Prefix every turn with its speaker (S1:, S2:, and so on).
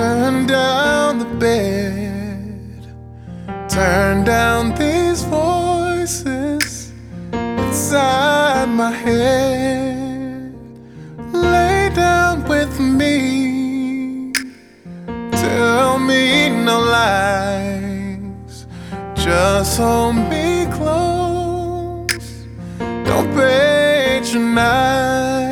S1: Turn down the bed, turn down these voices inside my head. Lay down with me, tell me no lies, just hold me close, don't patronize.